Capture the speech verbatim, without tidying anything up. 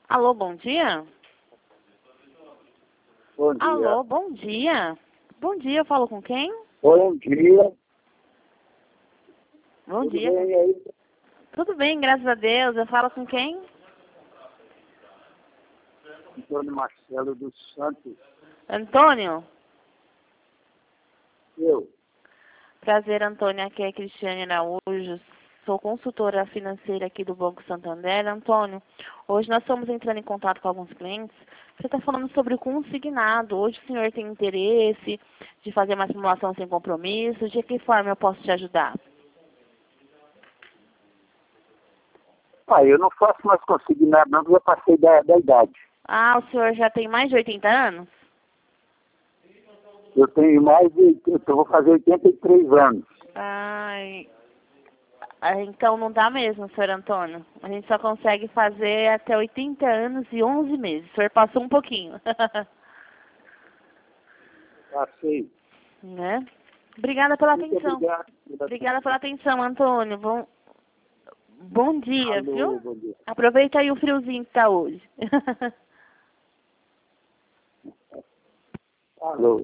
Alô, bom dia? Bom dia. Alô, bom dia. Bom dia, eu falo com quem? Bom dia. Bom Tudo dia. bem aí? Tudo bem, graças a Deus. Eu falo com quem? Antônio Marcelo dos Santos. Antônio? Eu. Prazer, Antônio. Aqui é Cristiane Araújo. Sou consultora financeira aqui do Banco Santander. Antônio, hoje nós estamos entrando em contato com alguns clientes. Você está falando sobre o consignado. Hoje o senhor tem interesse de fazer uma simulação sem compromisso? De que forma eu posso te ajudar? Ah, eu não faço mais consignado não, porque eu passei da, da idade. Ah, o senhor já tem mais de oitenta anos? Eu tenho mais de... Eu vou fazer oitenta e três anos. Ai, ah, então não dá mesmo, senhor Antônio. A gente só consegue fazer até oitenta anos e onze meses. O senhor passou um pouquinho. Passei. Né? Obrigada pela Muito atenção. obrigado. Obrigada pela atenção, Antônio. Bom, bom dia, Alô, viu? bom dia. Aproveita aí o friozinho que tá hoje. Alô.